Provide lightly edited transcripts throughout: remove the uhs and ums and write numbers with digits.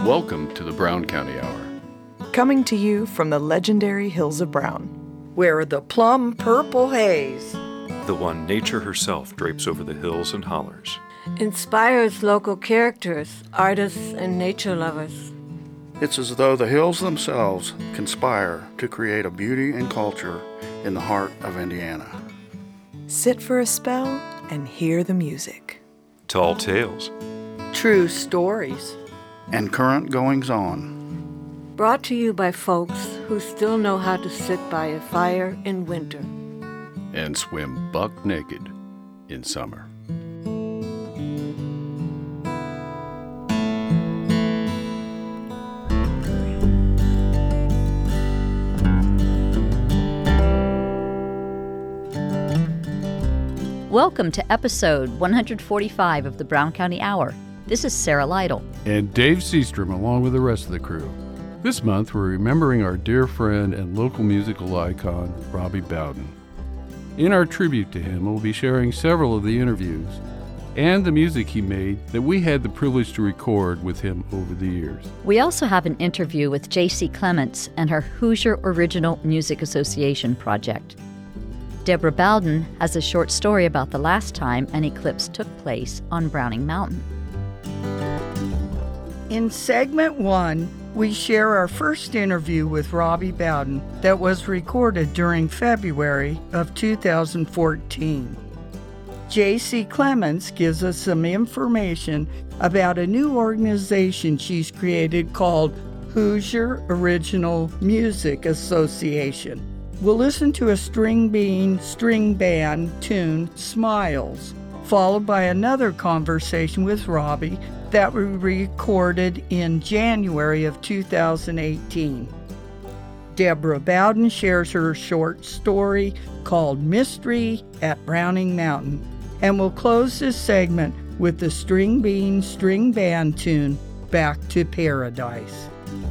Welcome to the Brown County Hour. Coming to you from the legendary Hills of Brown, where the plum purple haze, the one nature herself drapes over the hills and hollers, inspires local characters, artists, and nature lovers. It's as though the hills themselves conspire to create a beauty and culture in the heart of Indiana. Sit for a spell and hear the music. Tall tales, true stories, and current goings-on. Brought to you by folks who still know how to sit by a fire in winter and swim buck naked in summer. Welcome to episode 145 of the Brown County Hour. This is Sarah Lytle. And Dave Seastrom, along with the rest of the crew. This month, we're remembering our dear friend and local musical icon, Robbie Bowden. In our tribute to him, we'll be sharing several of the interviews and the music he made that we had the privilege to record with him over the years. We also have an interview with J.C. Clements and her Hoosier Original Music Association project. Deborah Bowden has a short story about the last time an eclipse took place on Browning Mountain. In segment 1, we share our first interview with Robbie Bowden that was recorded during February of 2014. J.C. Clements gives us some information about a new organization she's created called Hoosier Original Music Association. We'll listen to a string bean, string band tune, Smiles, followed by another conversation with Robbie that we recorded in January of 2018. Deborah Bowden shares her short story called Mystery at Browning Mountain, and we'll close this segment with the string bean, string band tune, Back to Paradise.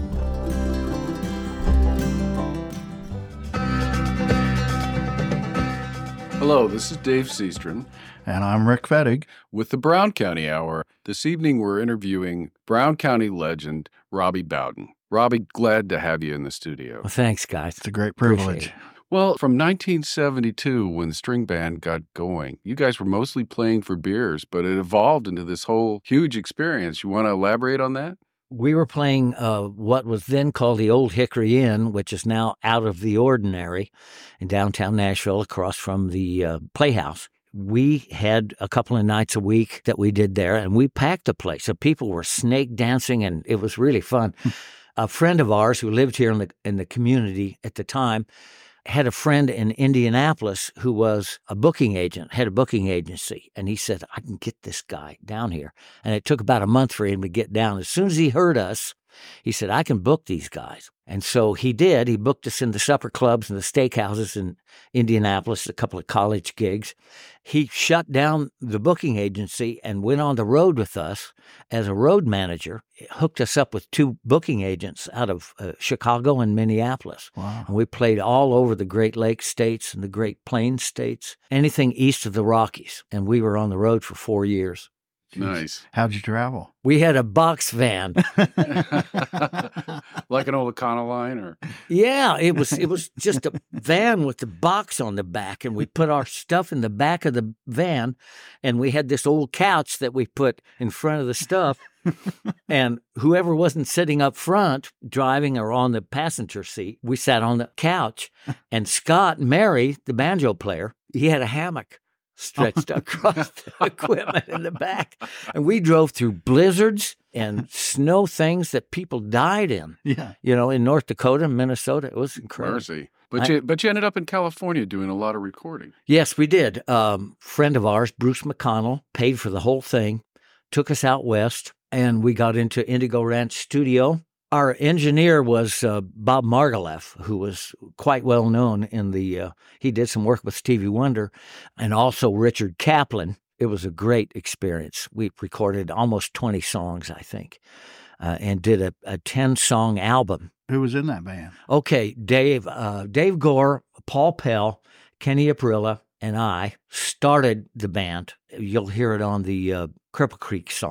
Hello, this is Dave Seastrom. And I'm Rick Fettig. With the Brown County Hour, this evening we're interviewing Brown County legend Robbie Bowden. Robbie, glad to have you in the studio. Well, thanks, guys. It's a great privilege. Well, from 1972, when the string band got going, you guys were mostly playing for beers, but it evolved into this whole huge experience. You want to elaborate on that? We were playing what was then called the Old Hickory Inn, which is now Out of the Ordinary in downtown Nashville across from the Playhouse. We had a couple of nights a week that we did there, and we packed the place. So people were snake dancing, and it was really fun. A friend of ours who lived here in the community at the time had a friend in Indianapolis who was a booking agent, had a booking agency. And he said, I can get this guy down here. And it took about a month for him to get down. As soon as he heard us, he said, I can book these guys. And so he did. He booked us in the supper clubs and the steakhouses in Indianapolis, a couple of college gigs. He shut down the booking agency and went on the road with us as a road manager. He hooked us up with 2 booking agents out of Chicago and Minneapolis. Wow. And we played all over the Great Lakes states and the Great Plains states, anything east of the Rockies. And we were on the road for 4 years. Nice. How'd you travel? We had a box van. Like an old Econoline, or? Yeah, it was just a van with the box on the back, and we put our stuff in the back of the van, and we had this old couch that we put in front of the stuff, and whoever wasn't sitting up front, driving or on the passenger seat, we sat on the couch, and Scott Mary, the banjo player, he had a hammock stretched across the equipment in the back. And we drove through blizzards and snow things that people died in. Yeah. You know, in North Dakota and Minnesota. It was incredible. Mercy. But you ended up in California doing a lot of recording. Yes, we did. Friend of ours, Bruce McConnell, paid for the whole thing, took us out west, and we got into Indigo Ranch Studio. Our engineer was Bob Margouleff, who was quite well known in he did some work with Stevie Wonder, and also Richard Kaplan. It was a great experience. We recorded almost 20 songs, I think, and did a 10-song album. Who was in that band? Okay, Dave Gore, Paul Pell, Kenny Aprilla, and I started the band. You'll hear it on the Cripple Creek song.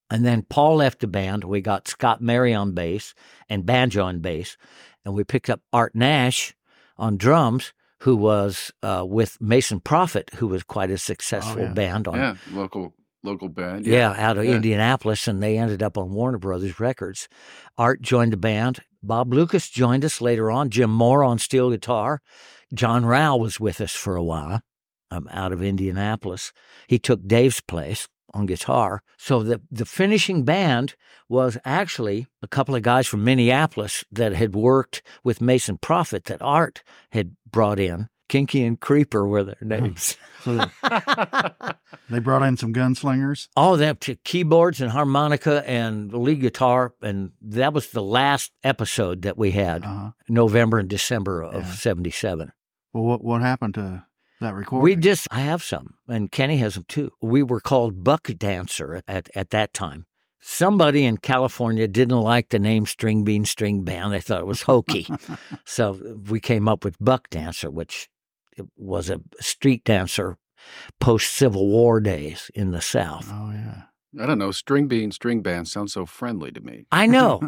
And then Paul left the band. We got Scott Mary on bass and banjo on bass. And we picked up Art Nash on drums, who was with Mason Prophet, who was quite a successful band. Local band. Yeah, out of Indianapolis, and they ended up on Warner Brothers Records. Art joined the band. Bob Lucas joined us later on. Jim Moore on steel guitar. John Rao was with us for a while out of Indianapolis. He took Dave's place on guitar. So the finishing band was actually a couple of guys from Minneapolis that had worked with Mason Prophet that Art had brought in. Kinky and Creeper were their names. So they brought in some gunslingers? Oh, they have keyboards and harmonica and lead guitar, and that was the last episode that we had, November and December of 77. Well, what happened to that recording? I have some, and Kenny has them too. We were called Buck Dancer at that time. Somebody in California didn't like the name String Bean String Band. They thought it was hokey. So we came up with Buck Dancer, which was a street dancer post-Civil War days in the South. Oh, yeah. I don't know. String Bean String Band sounds so friendly to me. I know.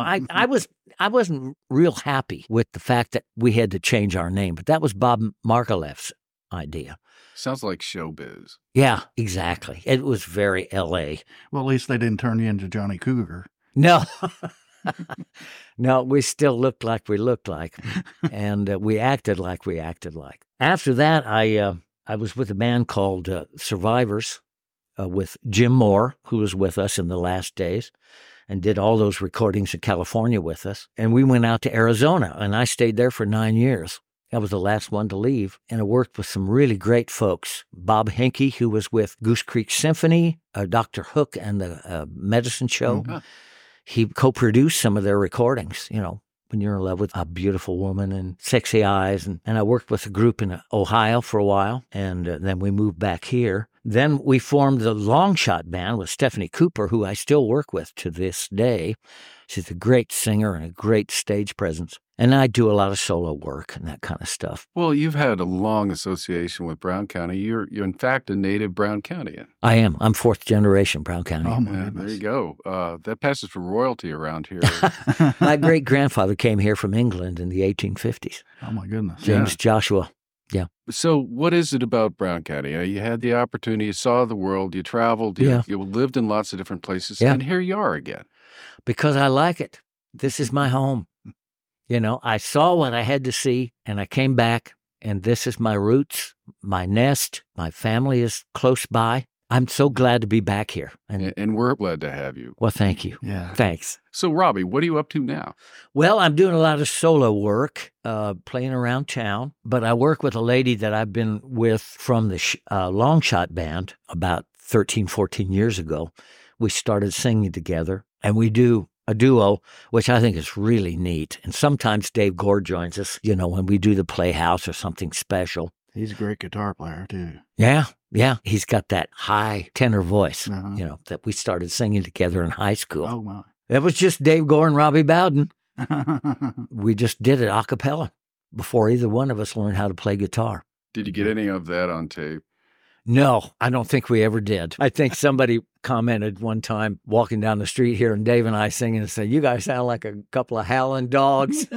I wasn't real happy with the fact that we had to change our name, but that was Bob Margalef's idea. Sounds like showbiz. Yeah, exactly. It was very L.A. Well, at least they didn't turn you into Johnny Cougar. No. No, we still looked like we looked like, and we acted like we acted like. After that, I was with a band called Survivors with Jim Moore, who was with us in the last days and did all those recordings in California with us. And we went out to Arizona, and I stayed there for 9 years. I was the last one to leave, and I worked with some really great folks. Bob Henke, who was with Goose Creek Symphony, Dr. Hook and the Medicine Show. Mm-hmm. He co-produced some of their recordings, when you're in love with a beautiful woman and sexy eyes. And I worked with a group in Ohio for a while, and then we moved back here. Then we formed the Long Shot Band with Stephanie Cooper, who I still work with to this day. She's a great singer and a great stage presence. And I do a lot of solo work and that kind of stuff. Well, you've had a long association with Brown County. You're in fact a native Brown Countyan. I am. I'm fourth generation Brown County. Oh, my goodness. There you go. That passes for royalty around here. My great-grandfather came here from England in the 1850s. Oh, my goodness. James Joshua. Yeah. So what is it about Brown County? You had the opportunity, you saw the world, you traveled, you lived in lots of different places, and here you are again. Because I like it. This is my home. I saw what I had to see, and I came back, and this is my roots, my nest. My family is close by. I'm so glad to be back here. And we're glad to have you. Well, thank you. Yeah. Thanks. So, Robbie, what are you up to now? Well, I'm doing a lot of solo work, playing around town, but I work with a lady that I've been with from the Long Shot Band about 13, 14 years ago. We started singing together, and we do a duo, which I think is really neat. And sometimes Dave Gore joins us, when we do the Playhouse or something special. He's a great guitar player, too. Yeah. He's got that high tenor voice, that we started singing together in high school. Oh, my. It was just Dave Gore and Robbie Bowden. We just did it a cappella before either one of us learned how to play guitar. Did you get any of that on tape? No, I don't think we ever did. I think somebody commented one time walking down the street here and Dave and I singing and said, "You guys sound like a couple of howling dogs."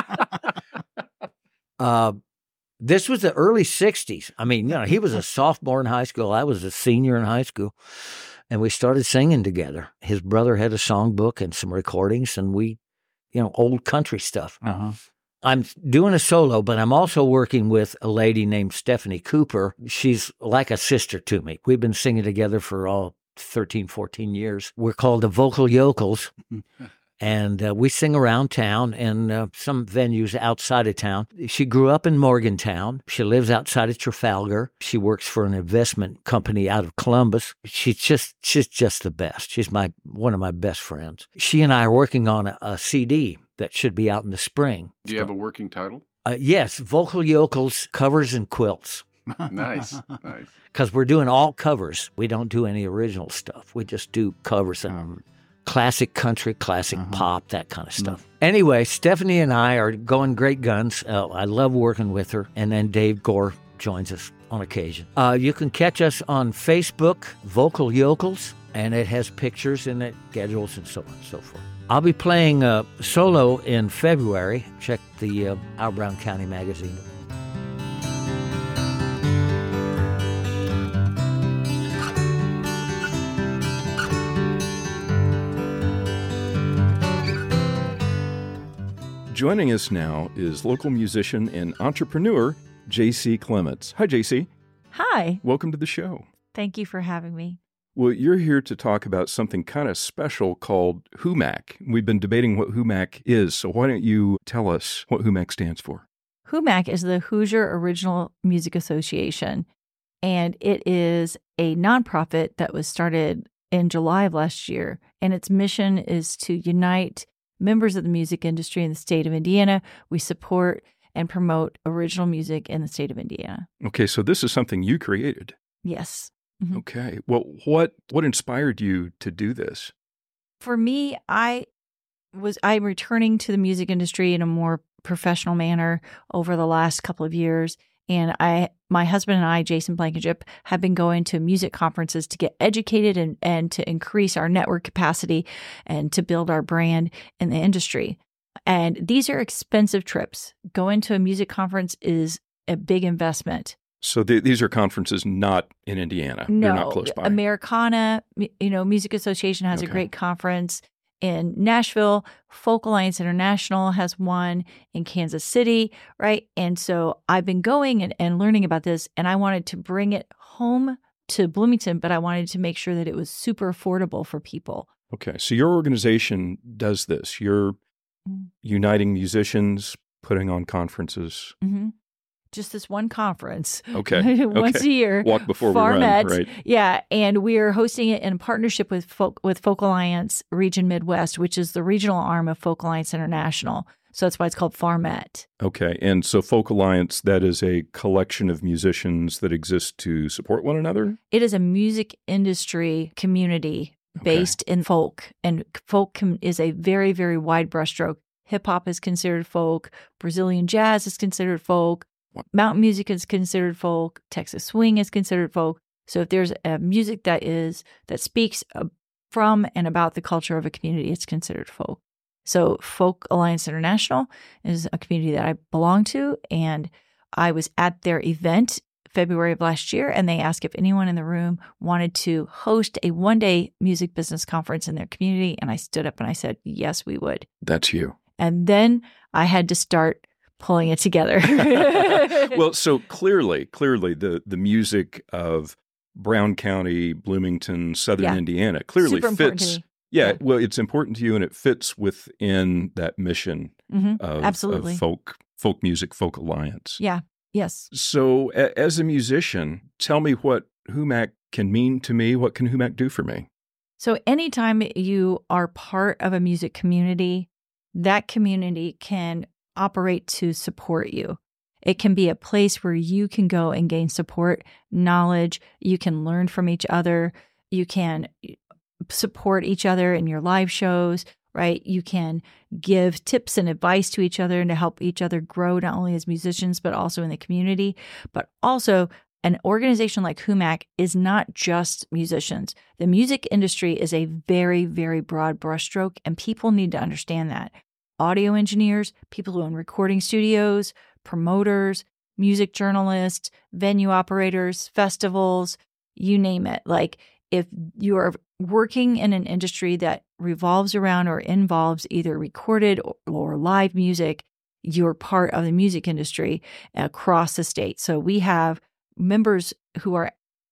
This was the early 60s. I mean, he was a sophomore in high school. I was a senior in high school. And we started singing together. His brother had a songbook and some recordings, and we, old country stuff. Uh-huh. I'm doing a solo, but I'm also working with a lady named Stephanie Cooper. She's like a sister to me. We've been singing together for 13, 14 years. We're called the Vocal Yokels. And we sing around town and some venues outside of town. She grew up in Morgantown. She lives outside of Trafalgar. She works for an investment company out of Columbus. She's just the best. She's one of my best friends. She and I are working on a CD that should be out in the spring. Do you have a working title? Yes, Vocal Yokels Covers and Quilts. Nice. Because we're doing all covers. We don't do any original stuff. We just do covers and classic country, classic pop, that kind of stuff. Anyway, Stephanie and I are going great guns. I love working with her. And then Dave Gore joins us on occasion. You can catch us on Facebook, Vocal Yokels, and it has pictures and it schedules and so on and so forth. I'll be playing solo in February. Check the Our Brown County magazine. Joining us now is local musician and entrepreneur J.C. Clements. Hi, J.C. Hi. Welcome to the show. Thank you for having me. Well, you're here to talk about something kind of special called HUMAC. We've been debating what HUMAC is, so why don't you tell us what HUMAC stands for? HUMAC is the Hoosier Original Music Association, and it is a nonprofit that was started in July of last year, and its mission is to unite members of the music industry in the state of Indiana. We support and promote original music in the state of Indiana. Okay, so this is something you created. Yes. Mm-hmm. Okay. Well, what inspired you to do this? For me, I'm returning to the music industry in a more professional manner over the last couple of years. And my husband and I, Jason Blankenship, have been going to music conferences to get educated and to increase our network capacity and to build our brand in the industry. And these are expensive trips. Going to a music conference is a big investment. So these are conferences not in Indiana. No, they're not close by. Americana, Music Association has a great conference in Nashville. Folk Alliance International has one in Kansas City, right? And so I've been going and learning about this, and I wanted to bring it home to Bloomington, but I wanted to make sure that it was super affordable for people. Okay, so your organization does this. You're uniting musicians, putting on conferences. Mm-hmm. Just this one conference. Okay. Once a year. Walk before we run, right? Yeah. And we are hosting it in partnership with Folk Alliance Region Midwest, which is the regional arm of Folk Alliance International. So that's why it's called FARMET. Okay. And so Folk Alliance, that is a collection of musicians that exist to support one another? It is a music industry community based in folk. And folk is a very, very wide brushstroke. Hip-hop is considered folk. Brazilian jazz is considered folk. Mountain music is considered folk. Texas swing is considered folk. So if there's a music that speaks from and about the culture of a community, it's considered folk. So Folk Alliance International is a community that I belong to, and I was at their event February of last year, and they asked if anyone in the room wanted to host a one-day music business conference in their community, and I stood up and I said, yes, we would. That's you. And then I had to start pulling it together. Well, so clearly the music of Brown County, Bloomington, Southern Indiana clearly super fits. Yeah, well, it's important to you, and it fits within that mission Absolutely. of folk music, Folk Alliance. Yeah. Yes. So, as a musician, tell me what HUMAC can mean to me. What can HUMAC do for me? So, anytime you are part of a music community, that community can operate to support you. It can be a place where you can go and gain support, knowledge. You can learn from each other. You can support each other in your live shows, right? You can give tips and advice to each other and to help each other grow, not only as musicians, but also in the community. But also, an organization like HUMAC is not just musicians. The music industry is a very, very broad brushstroke, and people need to understand that. Audio engineers, people who own recording studios, promoters, music journalists, venue operators, festivals, you name it. Like, if you are working in an industry that revolves around or involves either recorded or live music, you're part of the music industry across the state. So we have members who are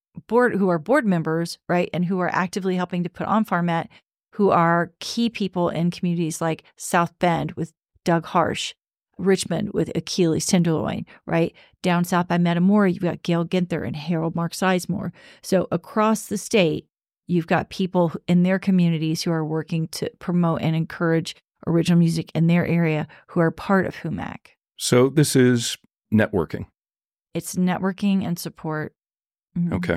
board members, right, and who are actively helping to put on FARMET, who are key people in communities like South Bend with Doug Harsh, Richmond with Achilles Tenderloin, right? Down south by Metamora, you've got Gail Ginther and Harold Mark Sizemore. So across the state, you've got people in their communities who are working to promote and encourage original music in their area who are part of HUMAC. So this is networking. It's networking and support. Mm-hmm. Okay.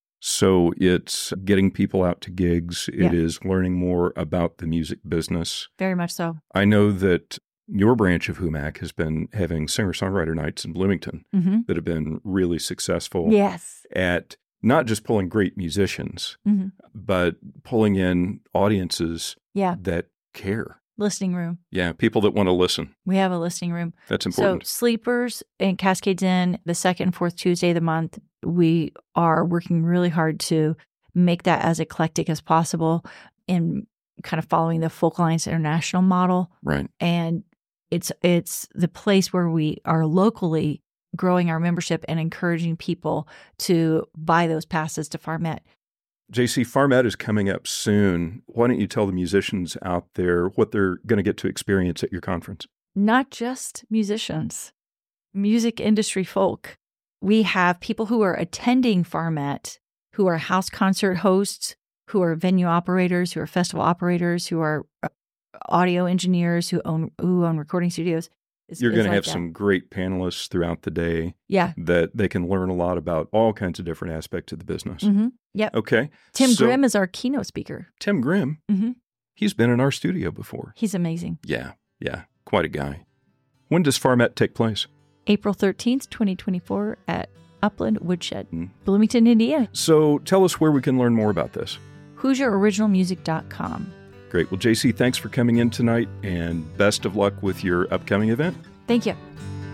So it's getting people out to gigs. It is learning more about the music business. Very much so. I know that your branch of HUMAC has been having singer-songwriter nights in Bloomington that have been really successful yes. at not just pulling great musicians, but pulling in audiences that care. Listening room. Yeah, people that want to listen. We have a listening room. That's important. So Sleepers in Cascades Inn, the second and fourth Tuesday of the month, we are working really hard to make that as eclectic as possible in kind of following the Folk Alliance International model. Right. And it's the place where we are locally growing our membership and encouraging people to buy those passes to Farmette. JC, Farmette is coming up soon. Why don't you tell the musicians out there what they're going to get to experience at your conference? Not just musicians, music industry folk. We have people who are attending Farmette, who are house concert hosts, who are venue operators, who are festival operators, who are audio engineers, who own recording studios. You're going to have some great panelists throughout the day. Yeah. That they can learn a lot about all kinds of different aspects of the business. Mm-hmm. Yep. Okay. Tim Grimm is our keynote speaker. Tim Grimm? Mm-hmm. He's been in our studio before. He's amazing. Yeah. Quite a guy. When does Farmette take place? April 13th, 2024 at Upland Woodshed, Bloomington, Indiana. So tell us where we can learn more about this. HoosierOriginalMusic.com. Great. Well, JC, thanks for coming in tonight, and best of luck with your upcoming event. Thank you.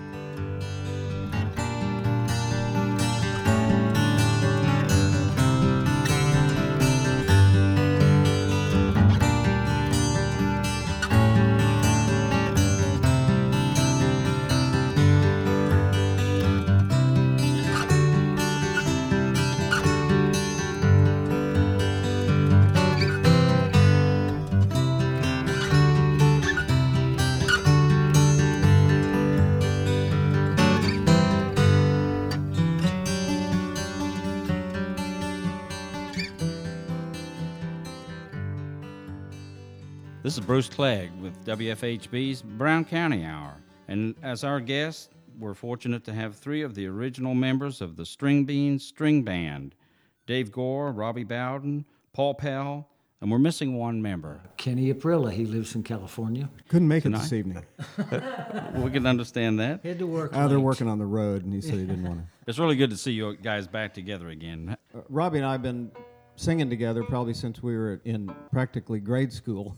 This is Bruce Clegg with WFHB's Brown County Hour. And as our guests, we're fortunate to have three of the original members of the String Beans String Band, Dave Gore, Robbie Bowden, Paul Pell, and we're missing one member. Kenny Aprilla. He lives in California. Couldn't make it this evening. We can understand that. Had to work. They're working on the road, and he said he didn't want to. It's really good to see you guys back together again. Robbie and I have been singing together probably since we were in practically grade school.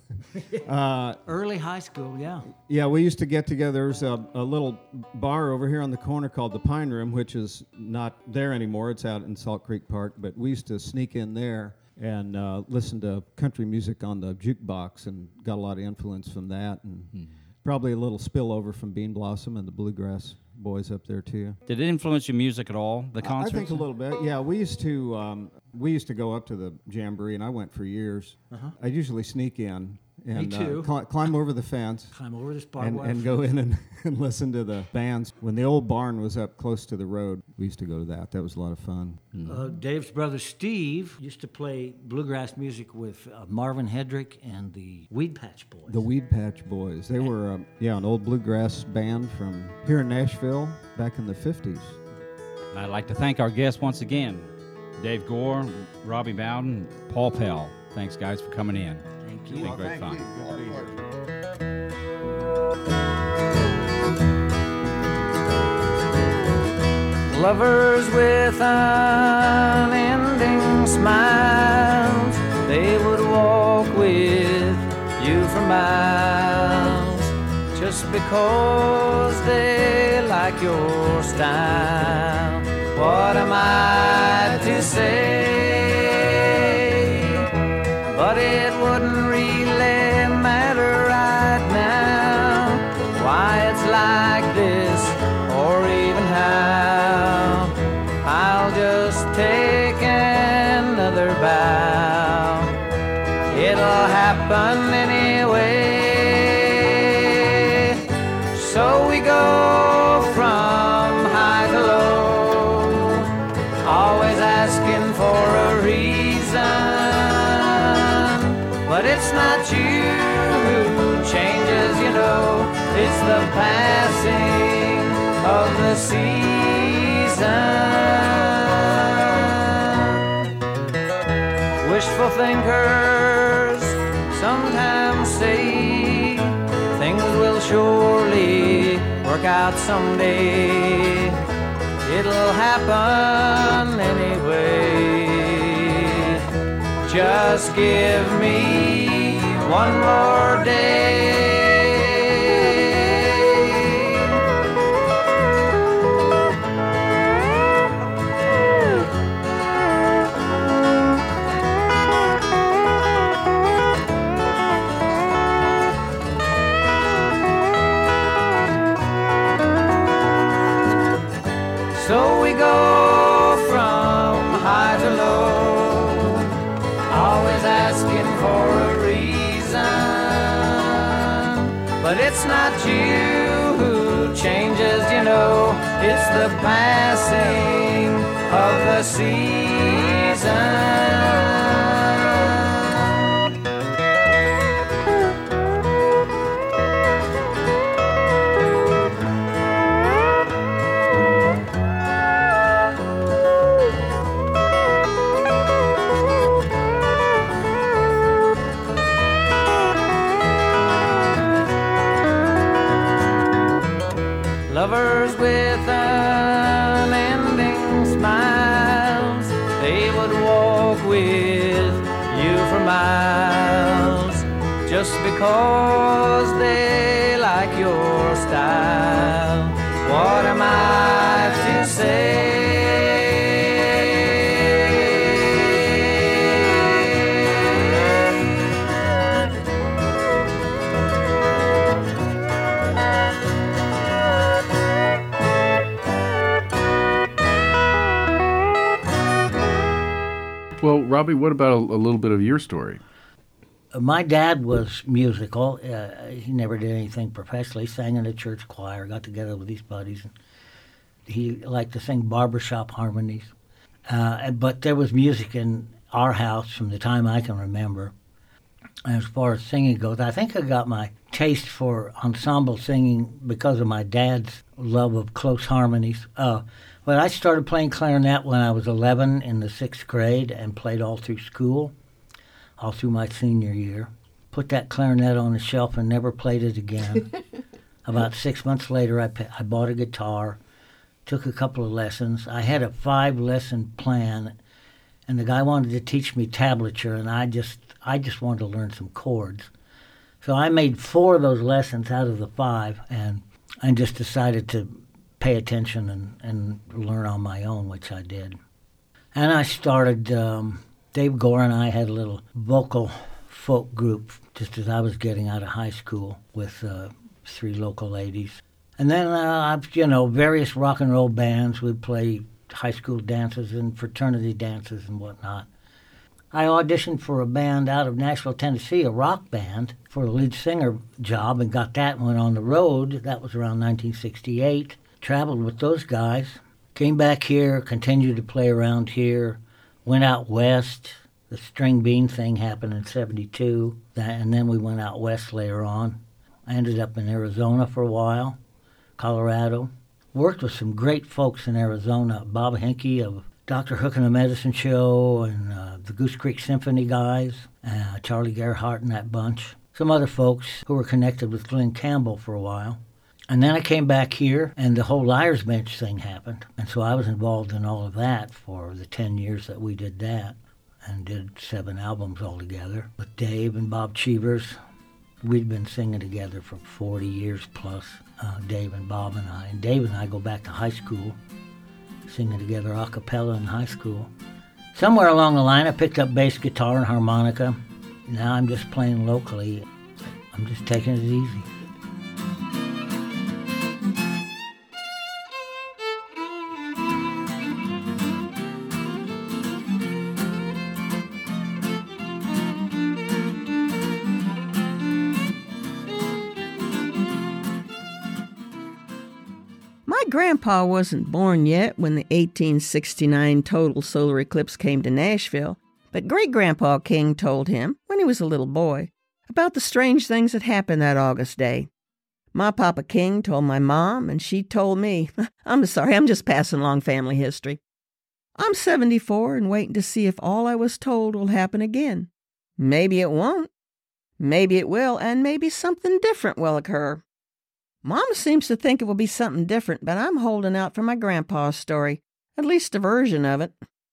Early high school, yeah. Yeah, we used to get together. There's a little bar over here on the corner called the Pine Room, which is not there anymore. It's out in Salt Creek Park, but we used to sneak in there and listen to country music on the jukebox and got a lot of influence from that, and probably a little spillover from Bean Blossom and the Bluegrass Boys up there too. Did it influence your music at all, the concerts? I think a little bit. Yeah, we used to go up to the Jamboree, and I went for years. I usually sneak in and Me too. Climb over the fence. Climb over this barbed wire and go in and listen to the bands. When the old barn was up close to the road, we used to go to that. That was a lot of fun. Dave's brother Steve used to play bluegrass music with Marvin Hedrick and the Weed Patch Boys. The Weed Patch Boys. They were an old bluegrass band from here in Nashville back in the 50s. And I'd like to thank our guests once again, Dave Gore, Robbie Bowden, Paul Pell. Thanks, guys, for coming in. Thank you. It's been great fun. Good to be here. Lovers with unending smiles, they would walk with you for miles, just because they like your style. What am I to say? But it wouldn't really matter right now why it's like this or even how. I'll just take another bow. It'll happen anyway. So we go from high to low, always asking for a reason. But it's not you who changes, you know, it's the passing of the season. Wishful thinkers sometimes say things will surely work out someday. It'll happen anyway. Just give me one more day. So we go from high to low, always asking for a reason. But it's not you who changes, you know, it's the passing of the season. Lovers with unending smiles, they would walk with you for miles, just because they like your style. What am I to say? Well, Robbie, what about a little bit of your story? My dad was musical. He never did anything professionally. He sang in a church choir, got together with his buddies. And he liked to sing barbershop harmonies. But there was music in our house from the time I can remember. And as far as singing goes, I think I got my taste for ensemble singing because of my dad's love of close harmonies. But I started playing clarinet when I was 11 in the 6th grade and played all through school, all through my senior year. Put that clarinet on the shelf and never played it again. About 6 months later, I bought a guitar, took a couple of lessons. I had a 5-lesson plan, and the guy wanted to teach me tablature, and I just wanted to learn some chords. So I made 4 of those lessons out of the 5, and I just decided to pay attention and learn on my own, which I did. And I started, Dave Gore and I had a little vocal folk group just as I was getting out of high school with 3 local ladies. And then, various rock and roll bands. We'd play high school dances and fraternity dances and whatnot. I auditioned for a band out of Nashville, Tennessee, a rock band, for a lead singer job, and got that and went on the road. That was around 1968. Traveled with those guys, came back here, continued to play around here, went out west. The string bean thing happened in 72, and then we went out west later on. I ended up in Arizona for a while, Colorado. Worked with some great folks in Arizona, Bob Henke of Dr. Hook and the Medicine Show and the Goose Creek Symphony guys, Charlie Gerhardt and that bunch. Some other folks who were connected with Glenn Campbell for a while. And then I came back here, and the whole Liar's Bench thing happened. And so I was involved in all of that for the 10 years that we did that, and did 7 albums altogether with Dave and Bob Cheevers. We'd been singing together for 40 years plus, Dave and Bob and I. And Dave and I go back to high school, singing together a cappella in high school. Somewhere along the line, I picked up bass guitar and harmonica. Now I'm just playing locally. I'm just taking it easy. My grandpa wasn't born yet when the 1869 total solar eclipse came to Nashville, but great-grandpa King told him, when he was a little boy, about the strange things that happened that August day. My Papa King told my mom, and she told me. I'm sorry, I'm just passing along family history. I'm 74 and waiting to see if all I was told will happen again. Maybe it won't. Maybe it will, and maybe something different will occur. Mama seems to think it will be something different, but I'm holding out for my grandpa's story, at least a version of it.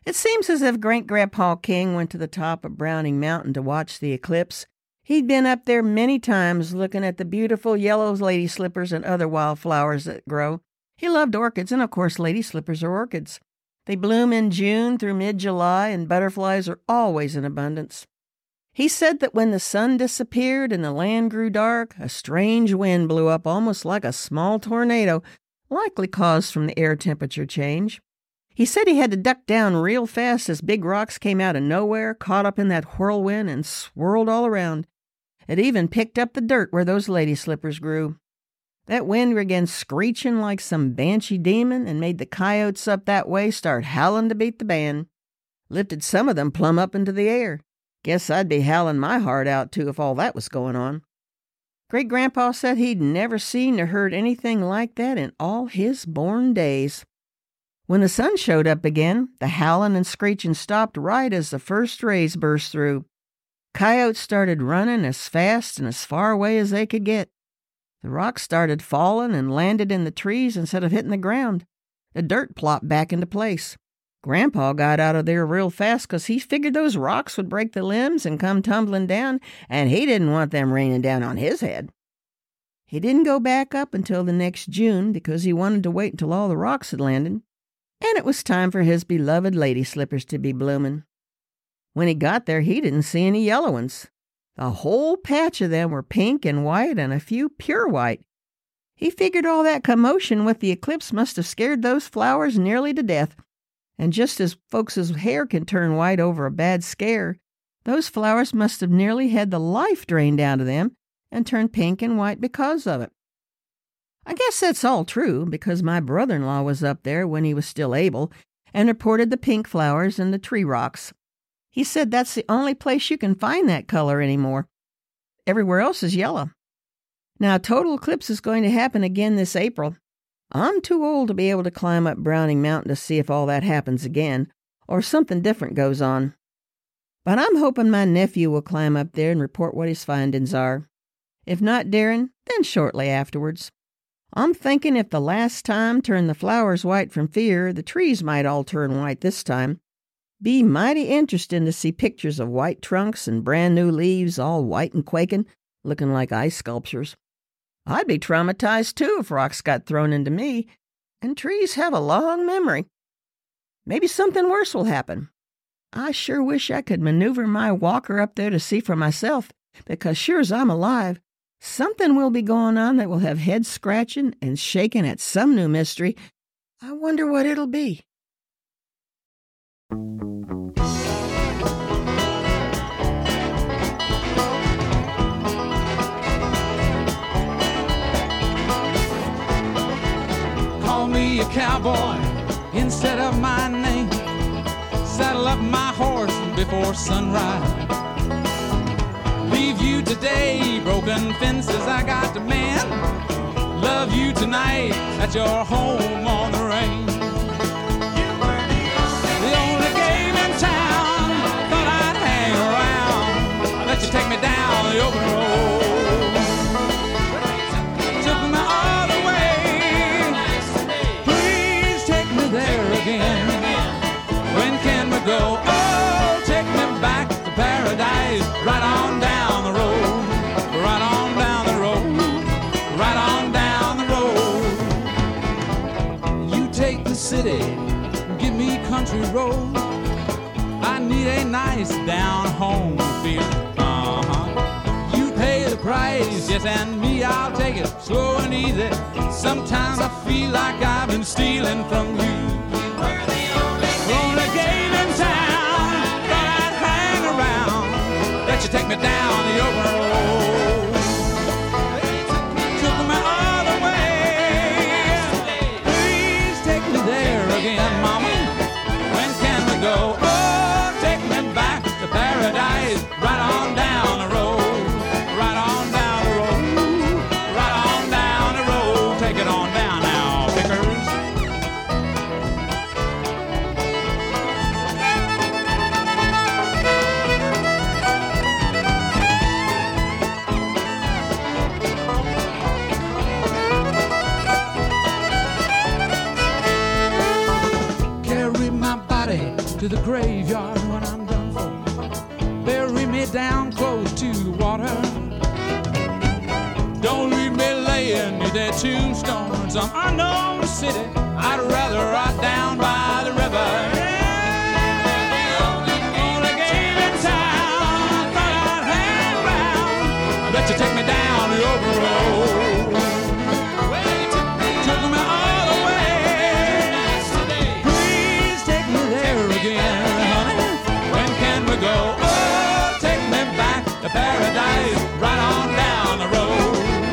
It seems as if Great-Grandpa King went to the top of Browning Mountain to watch the eclipse. He'd been up there many times looking at the beautiful yellow lady slippers and other wildflowers that grow. He loved orchids, and of course lady slippers are orchids. They bloom in June through mid-July, and butterflies are always in abundance. He said that when the sun disappeared and the land grew dark, a strange wind blew up almost like a small tornado, likely caused from the air temperature change. He said he had to duck down real fast as big rocks came out of nowhere, caught up in that whirlwind, and swirled all around. It even picked up the dirt where those lady slippers grew. That wind began screeching like some banshee demon and made the coyotes up that way start howling to beat the band. Lifted some of them plumb up into the air. Guess I'd be howling my heart out, too, if all that was going on. Great-Grandpa said he'd never seen or heard anything like that in all his born days. When the sun showed up again, the howling and screeching stopped right as the first rays burst through. Coyotes started running as fast and as far away as they could get. The rocks started falling and landed in the trees instead of hitting the ground. The dirt plopped back into place. Grandpa got out of there real fast because he figured those rocks would break the limbs and come tumbling down, and he didn't want them raining down on his head. He didn't go back up until the next June because he wanted to wait until all the rocks had landed, and it was time for his beloved lady slippers to be blooming. When he got there, he didn't see any yellow ones. The whole patch of them were pink and white and a few pure white. He figured all that commotion with the eclipse must have scared those flowers nearly to death. And just as folks' hair can turn white over a bad scare, those flowers must have nearly had the life drained out of them and turned pink and white because of it. I guess that's all true, because my brother-in-law was up there when he was still able and reported the pink flowers and the tree rocks. He said that's the only place you can find that color anymore. Everywhere else is yellow. Now, a total eclipse is going to happen again this April. I'm too old to be able to climb up Browning Mountain to see if all that happens again, or something different goes on. But I'm hoping my nephew will climb up there and report what his findings are. If not during, then shortly afterwards. I'm thinking if the last time turned the flowers white from fear, the trees might all turn white this time. Be mighty interesting to see pictures of white trunks and brand new leaves all white and quaking, looking like ice sculptures. I'd be traumatized too if rocks got thrown into me, and trees have a long memory. Maybe something worse will happen. I sure wish I could maneuver my walker up there to see for myself, because sure as I'm alive, something will be going on that will have heads scratching and shaking at some new mystery. I wonder what it'll be. Call me a cowboy instead of my name. Saddle up my horse before sunrise. Leave you today, broken fences I got to mend. Love you tonight at your home on the range. The only game in town, thought I'd hang around. Let you take me down the open road. Took me all the way. Please take me there again. When can we go? Oh, take me back to paradise. Right on down the road. Right on down the road. Right on down the road. You take the city, give me country road. I need a nice down home feel. You pay the price, yes, and me, I'll take it slow and easy. Sometimes I feel like I've been stealing from you. Only game in town, thought I'd hang around. Let you take me down the open road. Took me all the way. Please take me there again, mama. When can we go? Oh, take me back to paradise. Right on down the road. Right on down the road. Right on down the road. Take it on down now, pickers. graveyard when I'm done for. Bury me down close to the water. Don't leave me laying near their tombstones. Some unknown city, I'd rather rot down by the river. Only game in town, thought I'd hang around. I bet you take me down the open road. Well, you took me all the way. Please take me there again, honey. When can we go? Oh, take me back to paradise, right on down the road.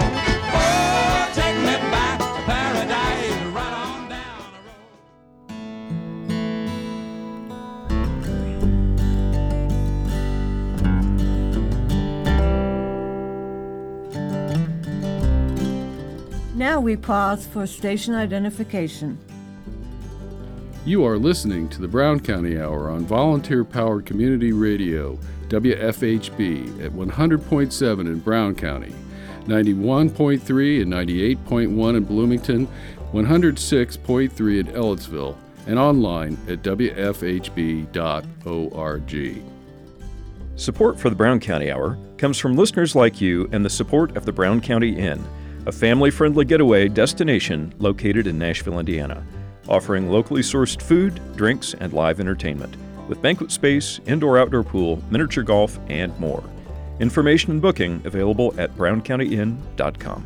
Now we pause for station identification. You are listening to the Brown County Hour on volunteer-powered community radio, WFHB, at 100.7 in Brown County, 91.3 and 98.1 in Bloomington, 106.3 in Ellettsville, and online at wfhb.org. Support for the Brown County Hour comes from listeners like you and the support of the Brown County Inn, a family-friendly getaway destination located in Nashville, Indiana, offering locally sourced food, drinks, and live entertainment, with banquet space, indoor-outdoor pool, miniature golf, and more. Information and booking available at browncountyin.com.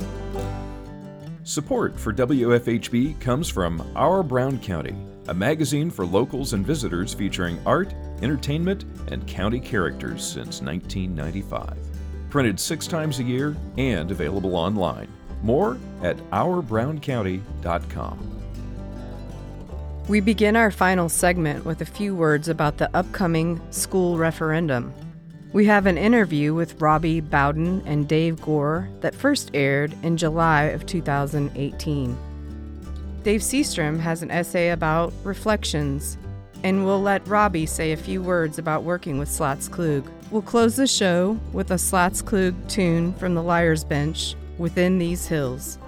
Support for WFHB comes from Our Brown County, a magazine for locals and visitors featuring art, entertainment, and county characters since 1995. Printed 6 times a year and available online. More at ourbrowncounty.com. We begin our final segment with a few words about the upcoming school referendum. We have an interview with Robbie Bowden and Dave Gore that first aired in July of 2018. Dave Seastrom has an essay about reflections, and we'll let Robbie say a few words about working with Slats Klug. We'll close the show with a Slats Klug tune from the Liar's Bench, Within These Hills.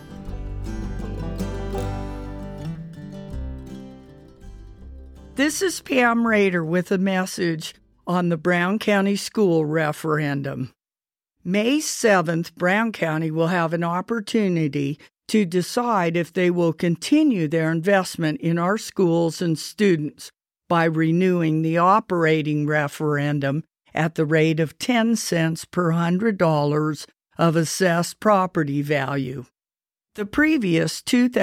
This is Pam Rader with a message on the Brown County School referendum. May 7th, Brown County will have an opportunity to decide if they will continue their investment in our schools and students by renewing the operating referendum at the rate of 10 cents per $100 of assessed property value. The previous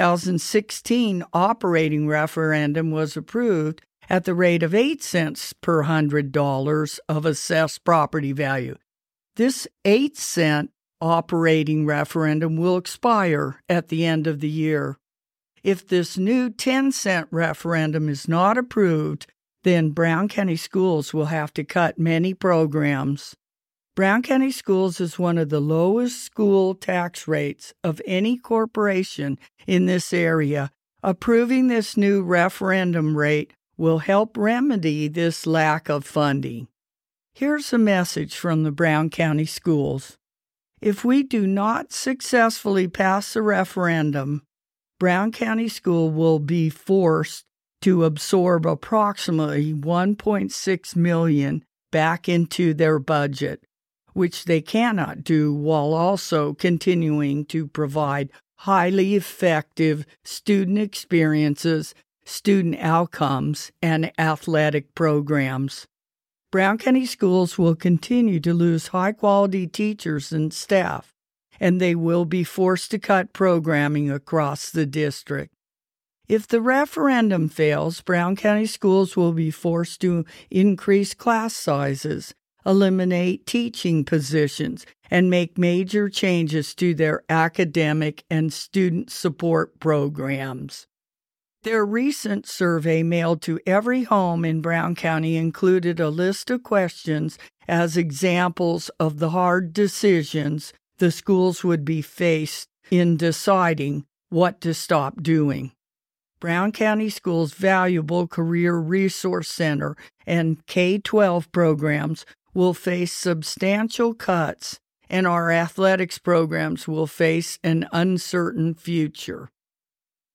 2016 operating referendum was approved at the rate of 8 cents per $100 of assessed property value. This 8-cent operating referendum will expire at the end of the year. If this new 10-cent referendum is not approved, then Brown County Schools will have to cut many programs. Brown County Schools is one of the lowest school tax rates of any corporation in this area. Approving this new referendum rate will help remedy this lack of funding. Here's a message from the Brown County Schools. If we do not successfully pass the referendum, Brown County School will be forced to absorb approximately $1.6 million back into their budget, which they cannot do while also continuing to provide highly effective student experiences, student outcomes, and athletic programs. Brown County Schools will continue to lose high-quality teachers and staff, and they will be forced to cut programming across the district. If the referendum fails, Brown County Schools will be forced to increase class sizes, eliminate teaching positions, and make major changes to their academic and student support programs. Their recent survey mailed to every home in Brown County included a list of questions as examples of the hard decisions the schools would be faced in deciding what to stop doing. Brown County Schools' valuable Career Resource Center and K-12 programs will face substantial cuts, and our athletics programs will face an uncertain future.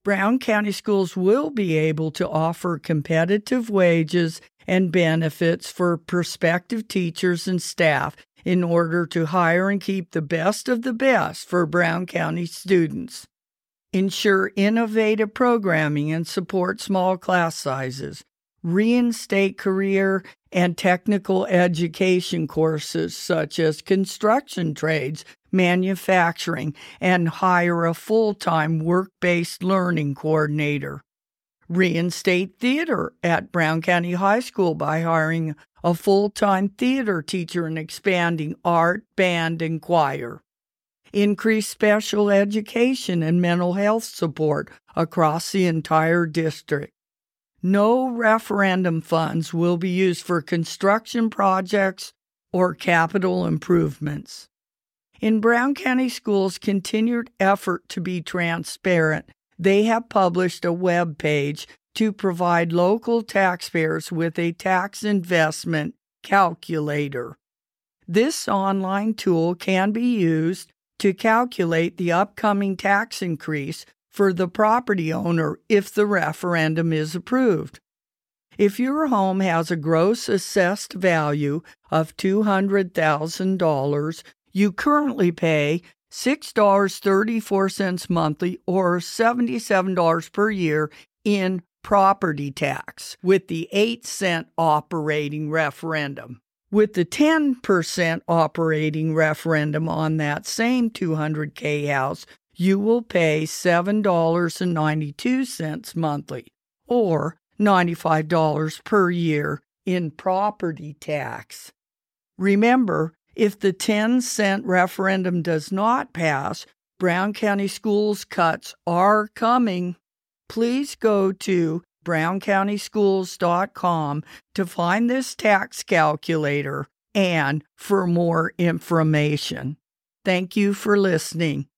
Brown County Schools will be able to offer competitive wages and benefits for prospective teachers and staff in order to hire and keep the best of the best for Brown County students. Ensure innovative programming and support small class sizes. Reinstate career and technical education courses such as construction trades, manufacturing, and hire a full-time work-based learning coordinator. Reinstate theater at Brown County High School by hiring a full-time theater teacher and expanding art, band, and choir. Increase special education and mental health support across the entire district. No referendum funds will be used for construction projects or capital improvements. In Brown County Schools' continued effort to be transparent, they have published a web page to provide local taxpayers with a tax investment calculator. This online tool can be used to calculate the upcoming tax increase for the property owner if the referendum is approved. If your home has a gross assessed value of $200,000, you currently pay $6.34 monthly or $77 per year in property tax with the 8-cent operating referendum. With the 10% operating referendum on that same $200K house, you will pay $7.92 monthly or $95 per year in property tax. Remember, if the 10-cent referendum does not pass, Brown County Schools cuts are coming. Please go to browncountyschools.com to find this tax calculator and for more information. Thank you for listening.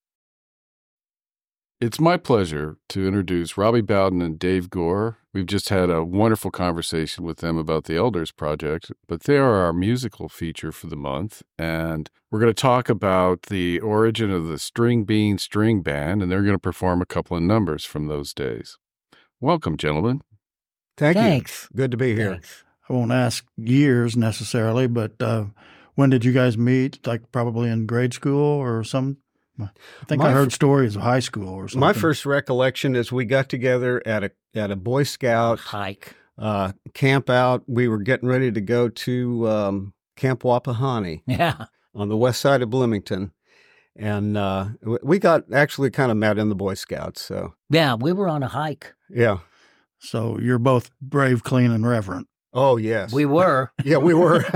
It's my pleasure to introduce Robbie Bowden and Dave Gore. We've just had a wonderful conversation with them about the Elders Project, but they are our musical feature for the month, and we're going to talk about the origin of the String Bean String Band, and they're going to perform a couple of numbers from those days. Welcome, gentlemen. Thanks. Good to be here. Thanks. I won't ask years necessarily, but when did you guys meet? Like probably in grade school or some? I think I heard stories of high school or something. My first recollection is we got together at a Boy Scout hike, camp out. We were getting ready to go to Camp Wapahani, on the west side of Bloomington, and we got actually kind of met in the Boy Scouts. So yeah, we were on a hike. Yeah. So you're both brave, clean, and reverent. Oh yes, we were. Yeah, we were.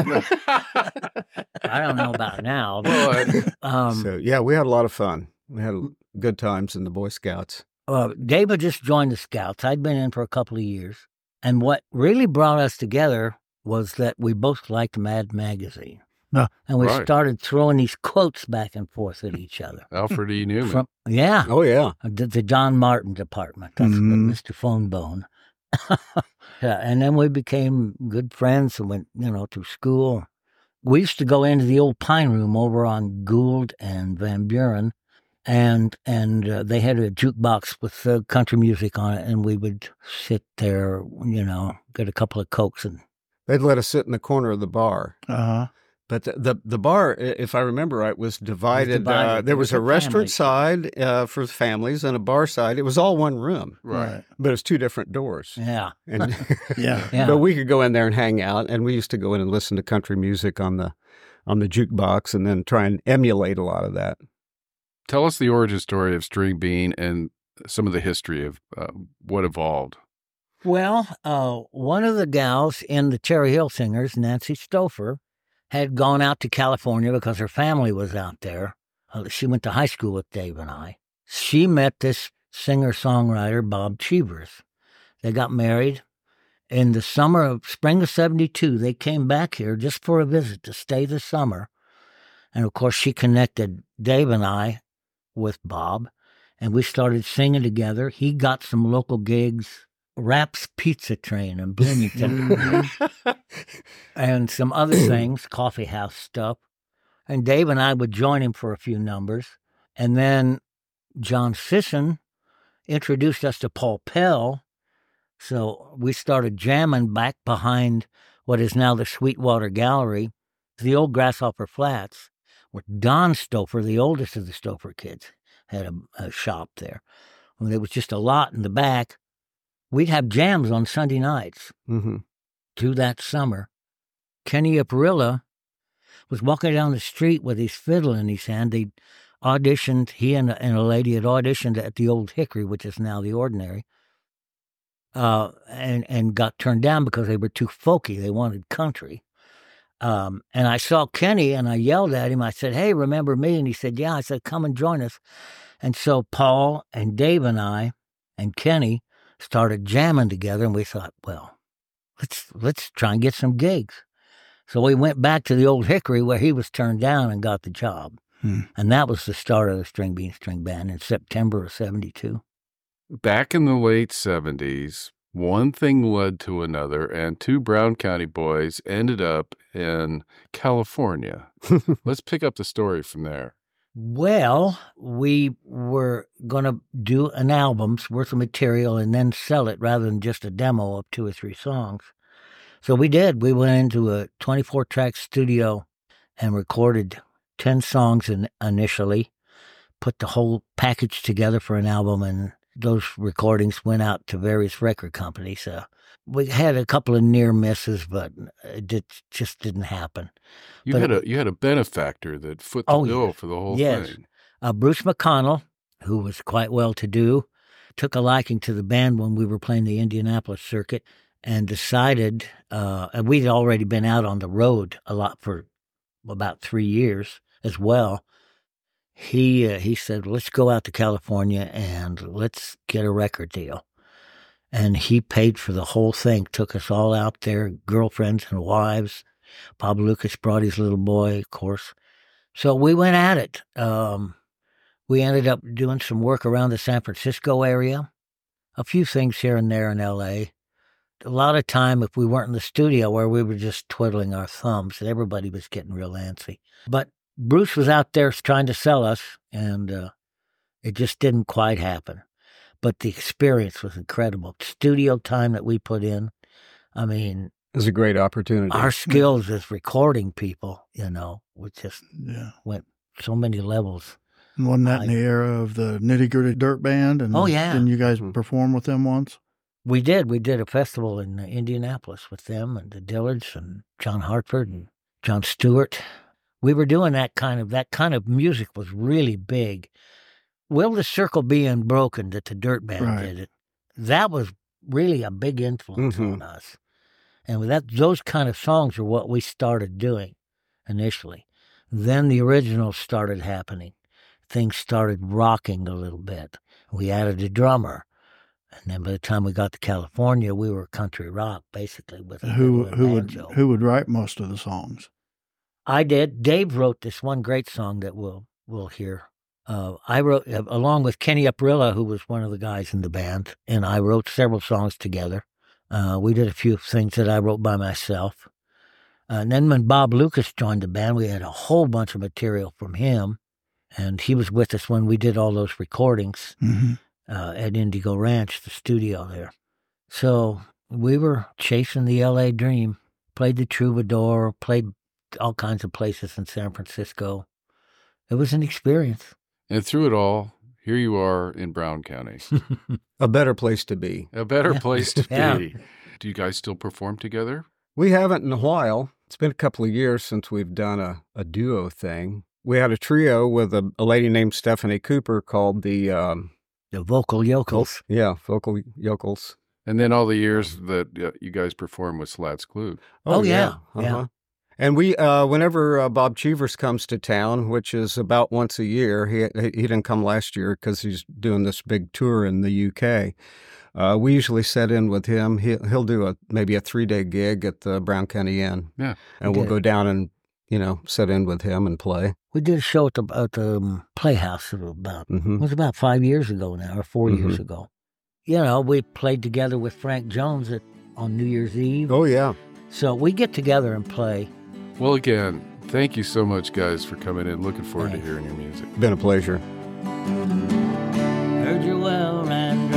I don't know about now. So yeah, we had a lot of fun. We had good times in the Boy Scouts. David just joined the Scouts. I'd been in for a couple of years. And what really brought us together was that we both liked Mad Magazine. And we started throwing these quotes back and forth at each other. Alfred E. Newman. Oh, yeah. The John Martin department. That's Mr. Phonebone. And then we became good friends and went, through school. We used to go into the old Pine Room over on Gould and Van Buren, and they had a jukebox with country music on it, and we would sit there, get a couple of Cokes. And they'd let us sit in the corner of the bar. Uh-huh. But the bar, if I remember right, was divided. There was a restaurant side for families and a bar side. It was all one room. Right. But it's two different doors. Yeah. And yeah. But we could go in there and hang out, and we used to go in and listen to country music on the jukebox and then try and emulate a lot of that. Tell us the origin story of String Bean and some of the history of what evolved. Well, one of the gals in the Cherry Hill Singers, Nancy Stouffer, had gone out to California because her family was out there. She went to high school with Dave and I. She met this singer-songwriter, Bob Cheevers. They got married. In the spring of 72, they came back here just for a visit to stay the summer. And, of course, she connected Dave and I with Bob, and we started singing together. He got some local gigs. Rap's Pizza Train in Bloomington, and some other things, coffee house stuff. And Dave and I would join him for a few numbers. And then John Sisson introduced us to Paul Pell. So we started jamming back behind what is now the Sweetwater Gallery, the old Grasshopper Flats, where Don Stouffer, the oldest of the Stouffer kids, had a shop there. And there was just a lot in the back. We'd have jams on Sunday nights through that summer. Kenny Apparilla was walking down the street with his fiddle in his hand. They auditioned, he and a lady had auditioned at the Old Hickory, which is now the Ordinary, and got turned down because they were too folky. They wanted country. And I saw Kenny and I yelled at him. I said, "Hey, remember me?" And he said, "Yeah." I said, "Come and join us." And so Paul and Dave and I and Kenny started jamming together, and we thought, well, let's try and get some gigs. So we went back to the Old Hickory where he was turned down and got the job. And that was the start of the String Bean String Band in September of 72. Back in the late 70s, one thing led to another, and two Brown County boys ended up in California. Let's pick up the story from there. Well, we were going to do an album's worth of material and then sell it rather than just a demo of 2 or 3 songs. So we did. We went into a 24-track studio and recorded 10 songs initially, put the whole package together for an album, and those recordings went out to various record companies. We had a couple of near misses, but it just didn't happen. You had a benefactor that foot the bill for the whole thing. Bruce McConnell, who was quite well-to-do, took a liking to the band when we were playing the Indianapolis circuit and decided, and we'd already been out on the road a lot for about 3 years as well. He said, "Let's go out to California and let's get a record deal." And he paid for the whole thing, took us all out there, girlfriends and wives. Bob Lucas brought his little boy, of course. So we went at it. We ended up doing some work around the San Francisco area, a few things here and there in L.A. A lot of time, if we weren't in the studio, where we were just twiddling our thumbs, and everybody was getting real antsy. But Bruce was out there trying to sell us, and it just didn't quite happen. But the experience was incredible. Studio time that we put in, I mean, it was a great opportunity. Our skills as recording people, we just went so many levels. And wasn't that in the era of the Nitty Gritty Dirt Band? And didn't you guys perform with them once? We did. We did a festival in Indianapolis with them and the Dillards and John Hartford and John Stewart. We were doing that kind of music was really big. Will the Circle Be Unbroken that the Dirt Band did it? That was really a big influence on us. And those kind of songs are what we started doing initially. Then the originals started happening. Things started rocking a little bit. We added a drummer. And then by the time we got to California, we were country rock, basically, with who would write most of the songs? I did. Dave wrote this one great song that we'll hear. I wrote, along with Kenny Apparilla, who was one of the guys in the band, and I wrote several songs together. We did a few things that I wrote by myself. And then when Bob Lucas joined the band, we had a whole bunch of material from him, and he was with us when we did all those recordings at Indigo Ranch, the studio there. So we were chasing the L.A. dream, played the Troubadour, played all kinds of places in San Francisco. It was an experience. And through it all, here you are in Brown County. A better place to be. A better place to be. Do you guys still perform together? We haven't in a while. It's been a couple of years since we've done a duo thing. We had a trio with a lady named Stephanie Cooper called the Vocal Yokels. Vocal Yokels. And then all the years that you guys performed with Slats Klug. Oh yeah. And we, whenever Bob Cheevers comes to town, which is about once a year, he didn't come last year because he's doing this big tour in the UK. We usually set in with him. He'll do maybe a 3-day gig at the Brown County Inn. Yeah, and we'll go down and set in with him and play. We did a show at the Playhouse it was about 5 years ago now, or 4 years ago. We played together with Frank Jones on New Year's Eve. Oh yeah. So we get together and play. Well, again, thank you so much, guys, for coming in. Looking forward to hearing your music. Been a pleasure. Heard you well and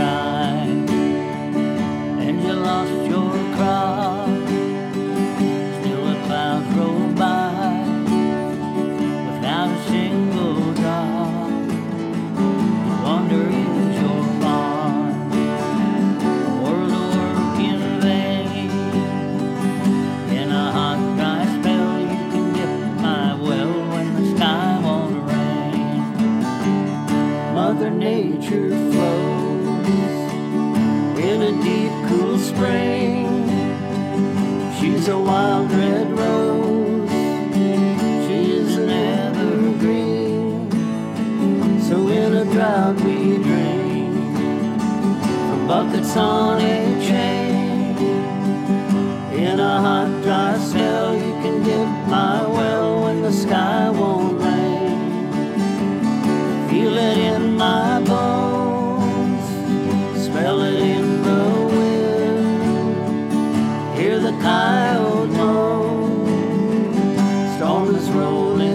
She's a wild red rose, she's an evergreen. So in a drought we drink from buckets on a chain. In a hot, dry spell you can dip my well when the sky won't rain. Feel it in my bones, smell it in the wind. Hear the coyote moan, storm is rolling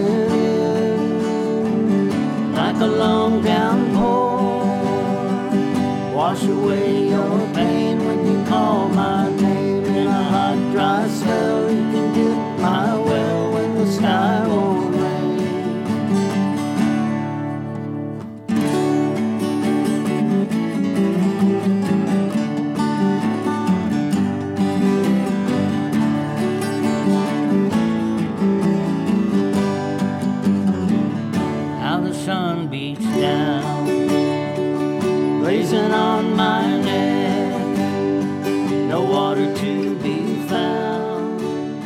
in. Like a long downpour, wash away your pain when you call my name. In a hot, dry spell you can dip my well when the sky won't rain. How the sun beats down, blazing on my neck. No water to be found,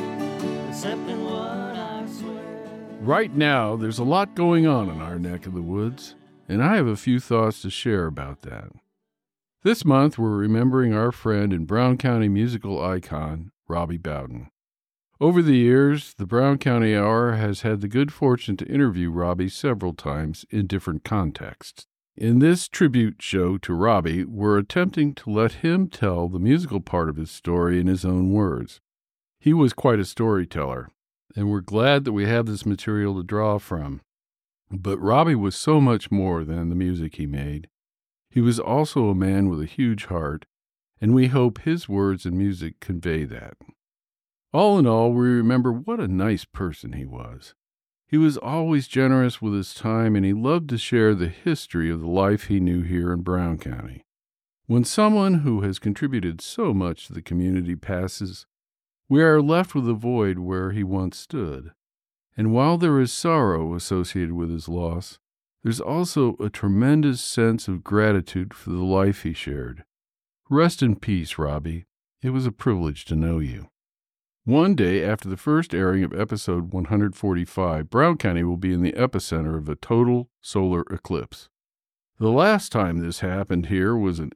except in what I swear. Right now, there's a lot going on in our neck of the woods, and I have a few thoughts to share about that. This month, we're remembering our friend and Brown County musical icon, Robbie Bowden. Over the years, the Brown County Hour has had the good fortune to interview Robbie several times in different contexts. In this tribute show to Robbie, we're attempting to let him tell the musical part of his story in his own words. He was quite a storyteller, and we're glad that we have this material to draw from. But Robbie was so much more than the music he made. He was also a man with a huge heart, and we hope his words and music convey that. All in all, we remember what a nice person he was. He was always generous with his time, and he loved to share the history of the life he knew here in Brown County. When someone who has contributed so much to the community passes, we are left with a void where he once stood. And while there is sorrow associated with his loss, there's also a tremendous sense of gratitude for the life he shared. Rest in peace, Robbie. It was a privilege to know you. One day after the first airing of episode 145, Brown County will be in the epicenter of a total solar eclipse. The last time this happened here was in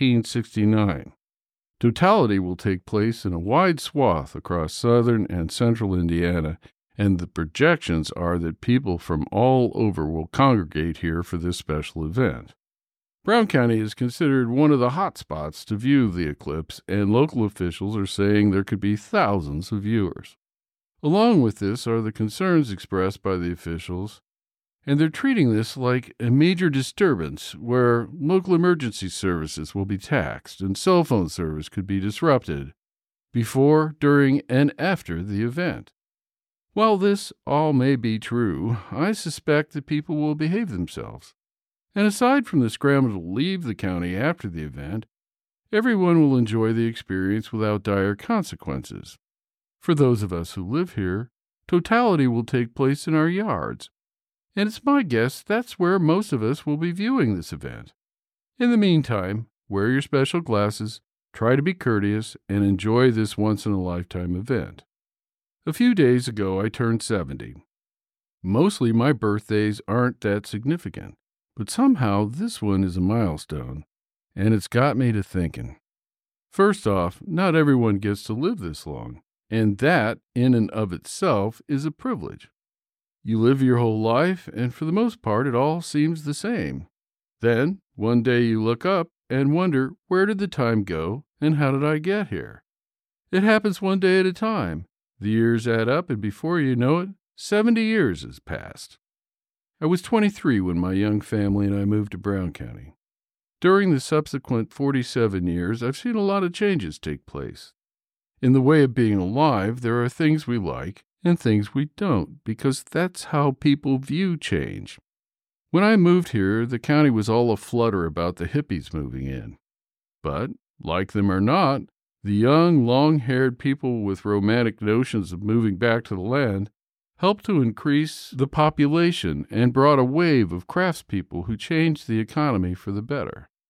1869. Totality will take place in a wide swath across southern and central Indiana, and the projections are that people from all over will congregate here for this special event. Brown County is considered one of the hot spots to view the eclipse, and local officials are saying there could be thousands of viewers. Along with this are the concerns expressed by the officials, and they're treating this like a major disturbance where local emergency services will be taxed and cell phone service could be disrupted before, during, and after the event. While this all may be true, I suspect that people will behave themselves. And aside from the scramble to leave the county after the event, everyone will enjoy the experience without dire consequences. For those of us who live here, totality will take place in our yards, and it's my guess that's where most of us will be viewing this event. In the meantime, wear your special glasses, try to be courteous, and enjoy this once-in-a-lifetime event. A few days ago, I turned 70. Mostly my birthdays aren't that significant. But somehow this one is a milestone, and it's got me to thinking. First off, not everyone gets to live this long, and that, in and of itself, is a privilege. You live your whole life, and for the most part, it all seems the same. Then, one day you look up and wonder, where did the time go, and how did I get here? It happens one day at a time. The years add up, and before you know it, 70 years has passed. I was 23 when my young family and I moved to Brown County. During the subsequent 47 years, I've seen a lot of changes take place. In the way of being alive, there are things we like and things we don't, because that's how people view change. When I moved here, the county was all aflutter about the hippies moving in. But, like them or not, the young, long-haired people with romantic notions of moving back to the land helped to increase the population and brought a wave of craftspeople who changed the economy for the better.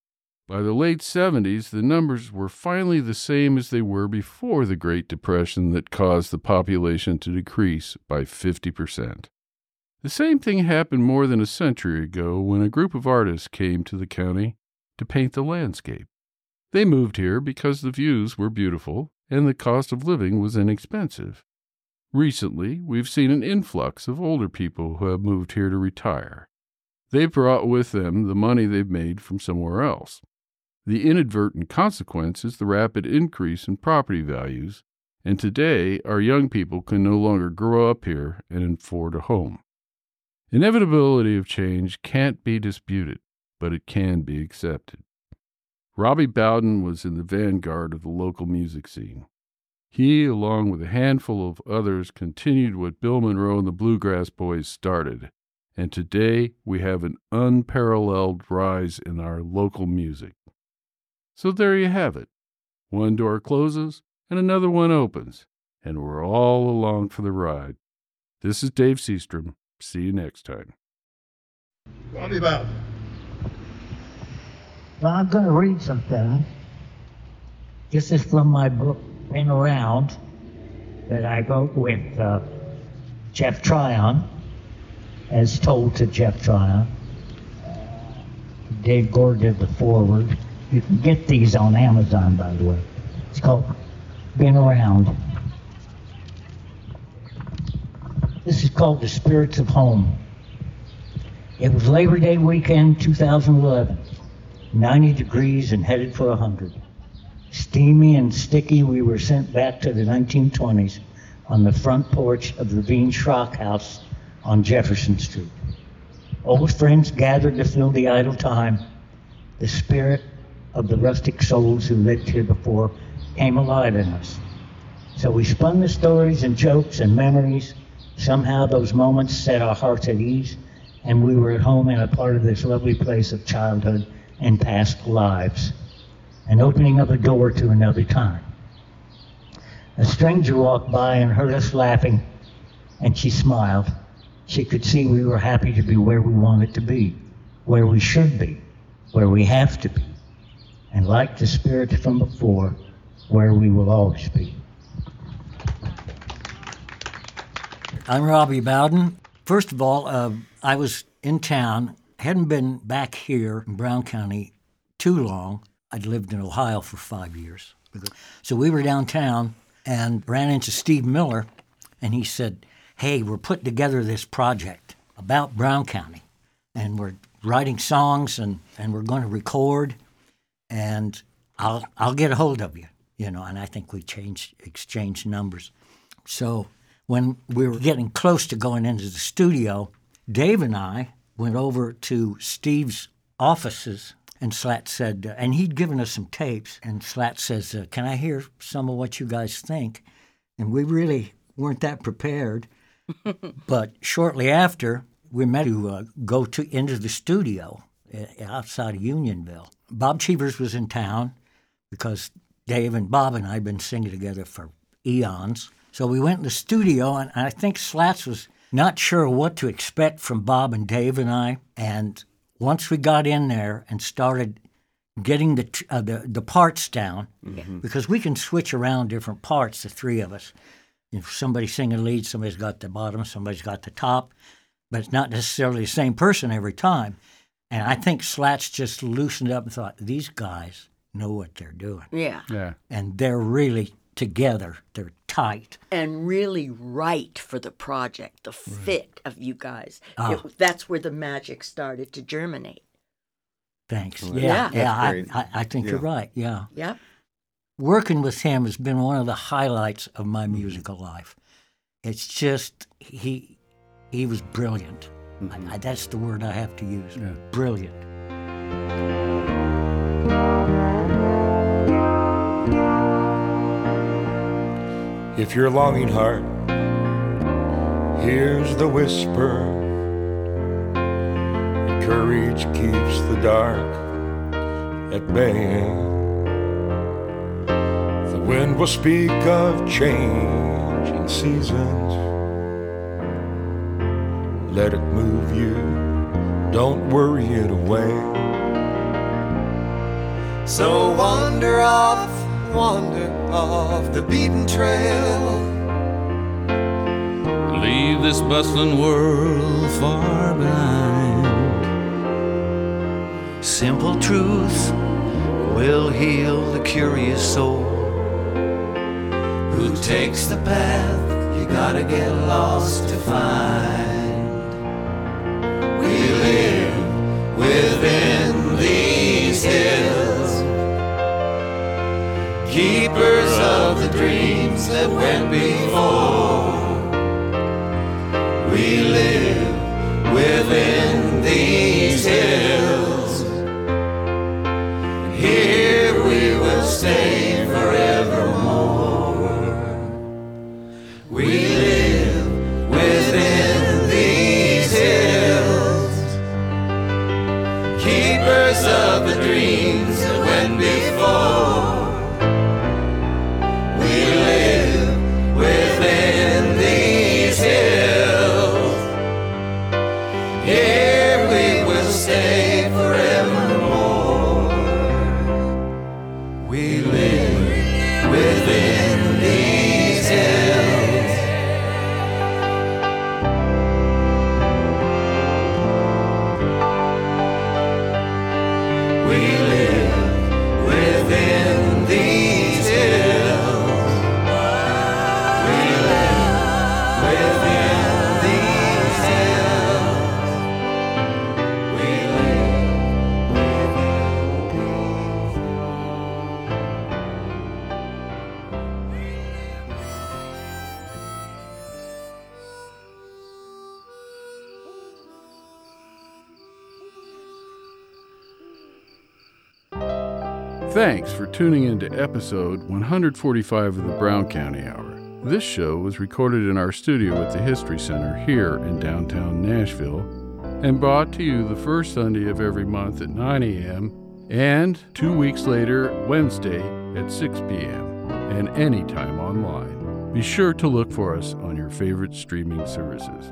By the late 70s, the numbers were finally the same as they were before the Great Depression that caused the population to decrease by 50%. The same thing happened more than a century ago when a group of artists came to the county to paint the landscape. They moved here because the views were beautiful and the cost of living was inexpensive. Recently, we've seen an influx of older people who have moved here to retire. They've brought with them the money they've made from somewhere else. The inadvertent consequence is the rapid increase in property values, and today our young people can no longer grow up here and afford a home. Inevitability of change can't be disputed, but it can be accepted. Robbie Bowden was in the vanguard of the local music scene. He, along with a handful of others, continued what Bill Monroe and the Bluegrass Boys started, and today we have an unparalleled rise in our local music. So there you have it. One door closes and another one opens, and we're all along for the ride. This is Dave Seastrom. See you next time. Robbie Bowden. Well, I'm going to read something. This is from my book, Been Around, that I wrote with Jeff Tryon, as told to Jeff Tryon. Dave Gore did the foreword. You can get these on Amazon, by the way. It's called Been Around. This is called The Spirits of Home. It was Labor Day weekend 2011. 90 degrees and headed for 100. Steamy and sticky, we were sent back to the 1920s on the front porch of the Veen Schrock House on Jefferson Street. Old friends gathered to fill the idle time. The spirit of the rustic souls who lived here before came alive in us. So we spun the stories and jokes and memories. Somehow those moments set our hearts at ease, and we were at home in a part of this lovely place of childhood and past lives, an opening of a door to another time. A stranger walked by and heard us laughing, and she smiled. She could see we were happy to be where we wanted to be, where we should be, where we have to be, and like the spirits from before, where we will always be. I'm Robbie Bowden. First of all, I was in town, hadn't been back here in Brown County too long. I'd lived in Ohio for 5 years. So we were downtown and ran into Steve Miller, and he said, hey, we're putting together this project about Brown County, and we're writing songs, and we're going to record, and I'll get a hold of you, and I think we exchanged numbers. So when we were getting close to going into the studio, Dave and I went over to Steve's offices, and Slat said, and he'd given us some tapes, and Slat says, can I hear some of what you guys think? And we really weren't that prepared. But shortly after, we met to go into the studio outside of Unionville. Bob Cheevers was in town because Dave and Bob and I had been singing together for eons. So we went in the studio, and I think Slats was not sure what to expect from Bob and Dave and I. And once we got in there and started getting the parts down, because we can switch around different parts, the three of us. If somebody's singing lead, somebody's got the bottom, somebody's got the top, but it's not necessarily the same person every time. And I think Slats just loosened up and thought, these guys know what they're doing. Yeah. And they're really together. They're tight. And really right for the project, the fit of you guys. That's where the magic started to germinate. Thanks. Well, yeah. I think you're right. Yeah. Yep. Working with him has been one of the highlights of my musical life. It's just, he was brilliant. That's the word I have to use. Yeah. Brilliant. If you're longing heart, here's the whisper. Courage keeps the dark at bay. The wind will speak of changing seasons. Let it move you, don't worry it away. So wander off the beaten trail. Leave this bustling world far behind. Simple truth will heal the curious soul. Who takes the path you gotta get lost to find? We live within these hills, keepers of the dreams that went before. We live within these hills, here we will stay forevermore. We live within these hills, keepers of the dreams that went before. We live within these hills, here we will stay forevermore. We live within these hills. We live within these hills. We live within these hills. We live Thanks for tuning in to episode 145 of the Brown County Hour. This show was recorded in our studio at the History Center here in downtown Nashville and brought to you the first Sunday of every month at 9 a.m. and 2 weeks later, Wednesday at 6 p.m. and anytime online. Be sure to look for us on your favorite streaming services.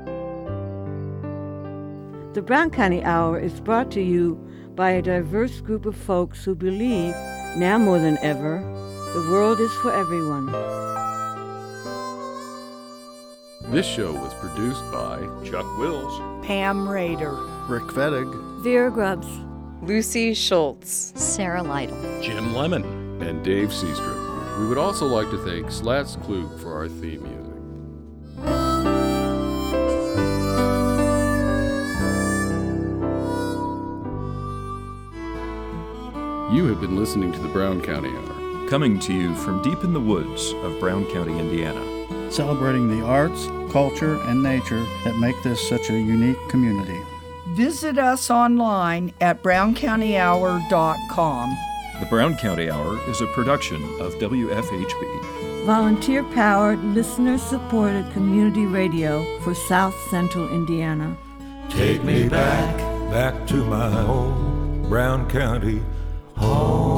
The Brown County Hour is brought to you by a diverse group of folks who believe, now more than ever, the world is for everyone. This show was produced by Chuck Wills, Pam Rader, Rick Fettig, Vera Grubbs, Lucy Schultz, Sarah Lytle, Jim Lemon, and Dave Seastrip. We would also like to thank Slats Klug for our theme music. You have been listening to the Brown County Hour, coming to you from deep in the woods of Brown County, Indiana. Celebrating the arts, culture, and nature that make this such a unique community. Visit us online at browncountyhour.com. The Brown County Hour is a production of WFHB. Volunteer-powered, listener-supported community radio for South Central Indiana. Take me back to my old Brown County home.